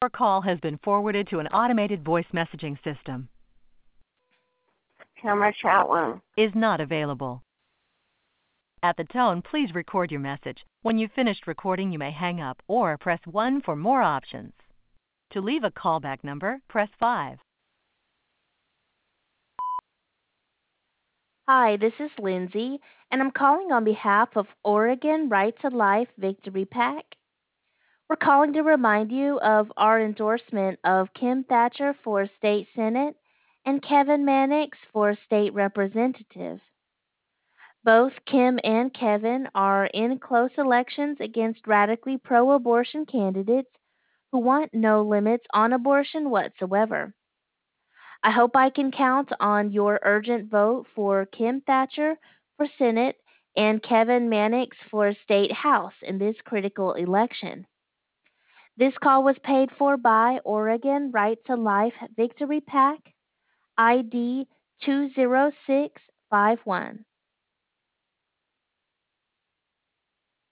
Your call has been forwarded to an automated voice messaging system. Camera chat one. Is not available. At the tone, please record your message. When you've finished recording, you may hang up or press 1 for more options. To leave a callback number, press 5. Hi, this is Lindsay, and I'm calling on behalf of Oregon Right to Life Victory PAC. We're calling to remind you of our endorsement of Kim Thatcher for State Senate and Kevin Mannix for State Representative. Both Kim and Kevin are in close elections against radically pro abortion candidates who want no limits on abortion whatsoever. I hope I can count on your urgent vote for Kim Thatcher for Senate and Kevin Mannix for State House in this critical election. This call was paid for by Oregon Right to Life Victory PAC, ID 20651.